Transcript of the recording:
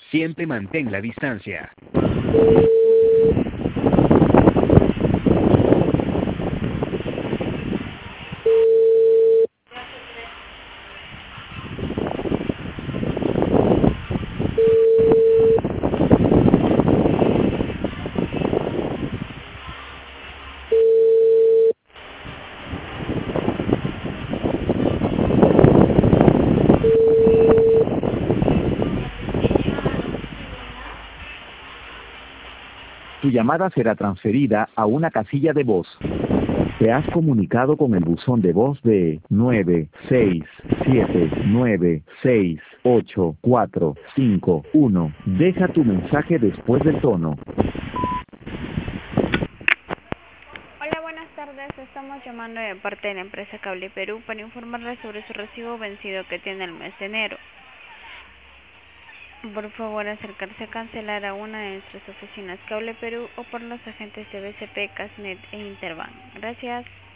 Siempre mantén la distancia. Tu llamada será transferida a una casilla de voz. Te has comunicado con el buzón de voz de 967968451. Deja tu mensaje después del tono. Hola, buenas tardes. Estamos llamando de parte de la empresa Cable Perú para informarles sobre su recibo vencido que tiene el mes de enero. Por favor, acercarse a cancelar a una de nuestras oficinas Cable Perú o por los agentes de BCP, Casnet e Interbank. Gracias.